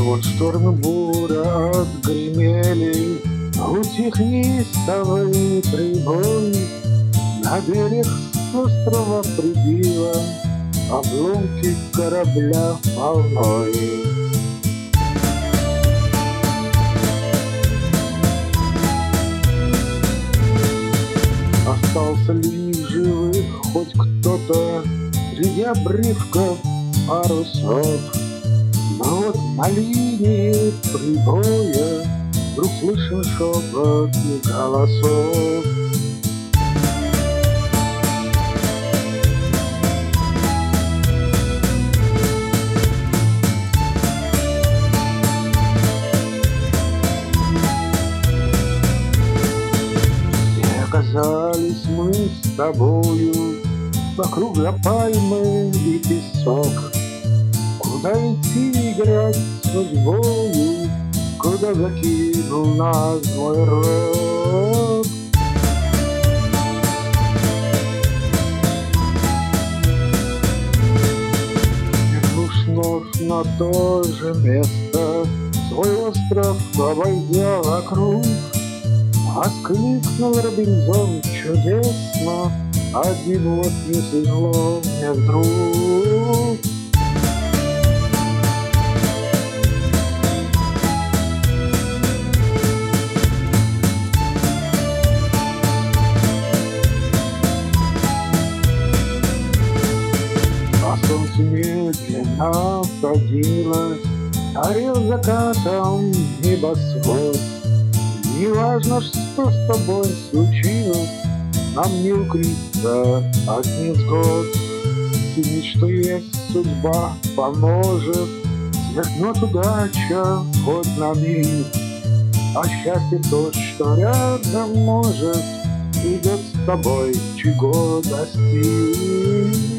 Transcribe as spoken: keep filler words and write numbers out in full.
Вот шторм и буря отгремели, утих неистовый прибой. На берег с острова прибило обломки корабля волной. Остался ли в живых хоть кто-то среди обрывков парусов? Но вот на линии прибоя вдруг слышен шепот голосов. Все оказались мы с тобою вокруг пальмы и песок. Куда идти играть с судьбою, куда закинул нас мой рок? Вернусь вновь на то же место, свой остров обойдя вокруг, воскликнул Робинзон чудесно: один вот не свезло мне вдруг. А солнце медленно садилось, горел закатом небосвод. Неважно, что с тобой случилось, нам не укрыться от невзгод. Цени, что есть судьба, поможет, сверкнет удача хоть на миг. А счастье то, что рядом может, идет с тобой, чего достиг.